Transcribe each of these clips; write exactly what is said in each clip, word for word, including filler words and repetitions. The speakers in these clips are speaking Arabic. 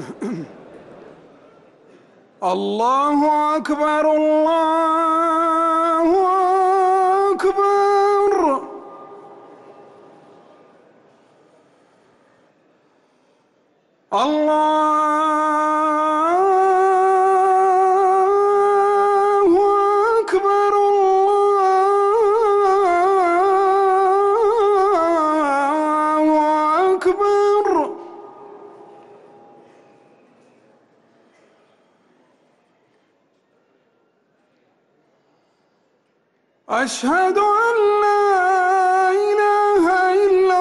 الله أكبر الله أكبر. الله أكبر الله أكبر. أشهد أن لا إله إلا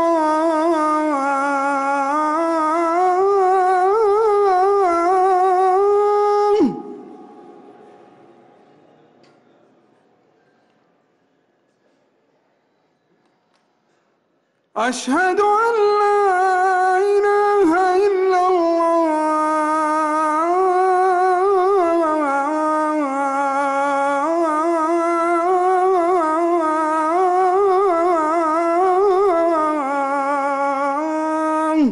الله. أشهد أن لا إله إلا الله.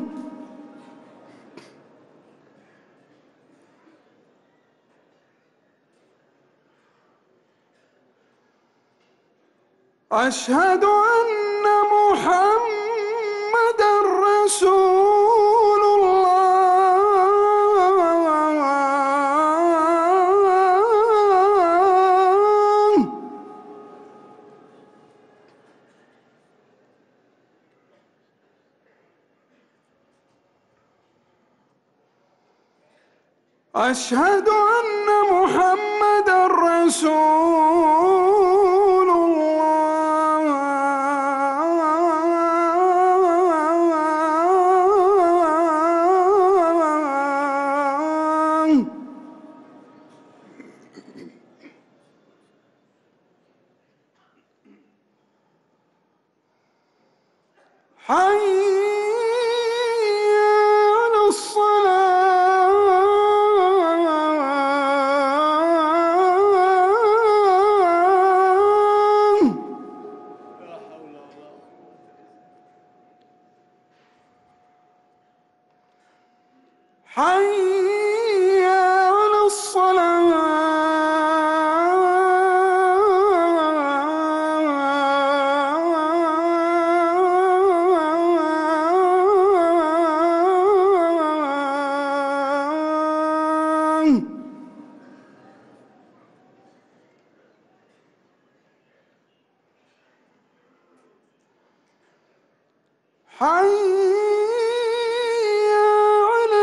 أشهد أن محمدًا رسول الله. أشهد أن محمدًا رسول الله. حي على الصلاة. حي على الصلاة. حي على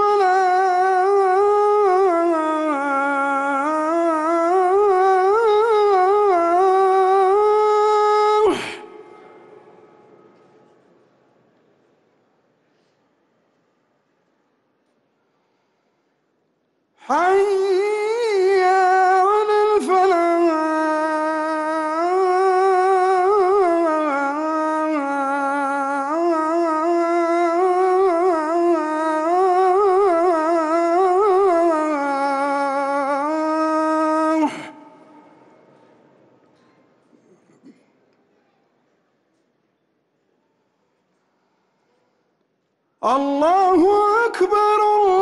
الفلاح. حي على الفلاح. الله أكبر.